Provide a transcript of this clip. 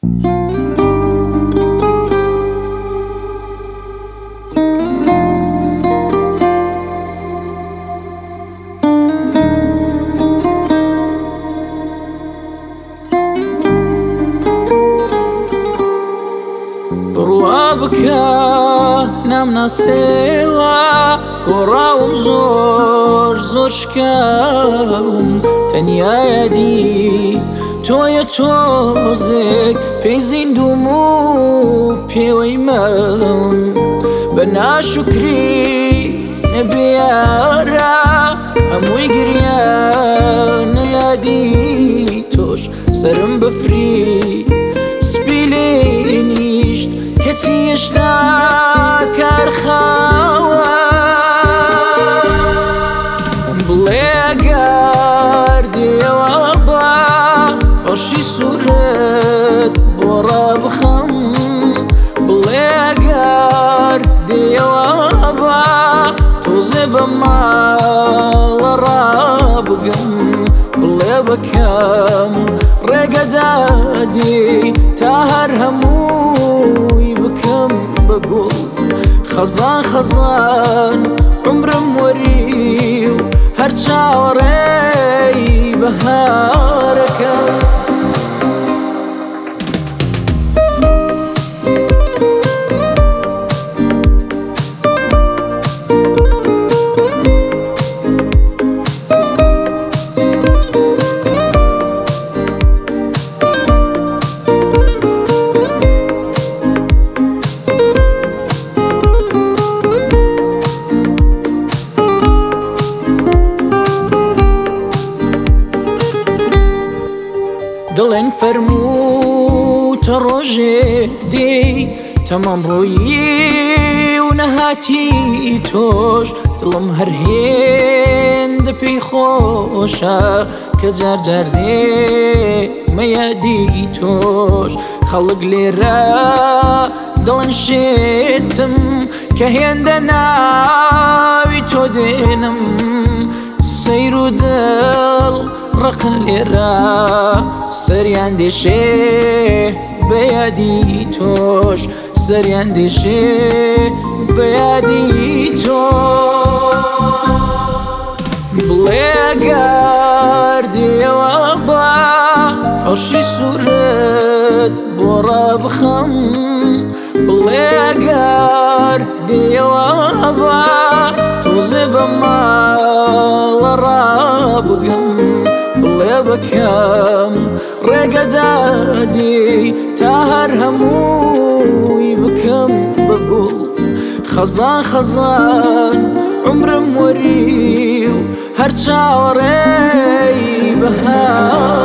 بڕوا نامناسێوە گۆڕاوم زۆر شکاوم تەنیایەدی تۆیە تۆزێک پێی زیندوم و پێوەی مەم بە ناشکری نەبێیارە هەمووی گریە نەیادی تۆش سرم بفری سپی لێ نیشت کەچی هێشتا کارخاوە بڵێ ئەگەر دێوە بە فەرشی سوورت بۆ ڕابخەم بڵێ ئەگەر دێوە بە تۆزێ بە ماڵە ڕابگەم بڵێ بەکەم ڕێگەدادی تا هەر هەمووی بکەم بە گوڵ خەزان خەزان عمرم وەری و هەر چاوەڕێی بەهارەکە دڵێن فەرمووتە ڕۆژێک دێی تەمام ڕۆیی و نەهاتی تۆش دڵم هەر هێندە پێی خۆشە کە جار جار دێمە یادی تۆش خەڵک لێرە دڵن شێتم کە هێندە ناوی تۆ دێنم سەیر و دڵ ڕقن لێرە سەریان دێشێ بە یادی تۆش سەریان دێشێ بە یادی تۆش بڵێ ئەگەر دێوە بە فەرشی سوورت بۆ ڕابخەم بڵێ ئەگەر دێوە بە تۆزێ بە ماڵە ڕابگەم بڵێ بەکەم ڕێگەدادی تا هەر هەمووی بکەم بە گوڵ خەزان خەزان عمرم وەری و هەر چاوەڕێی بەهار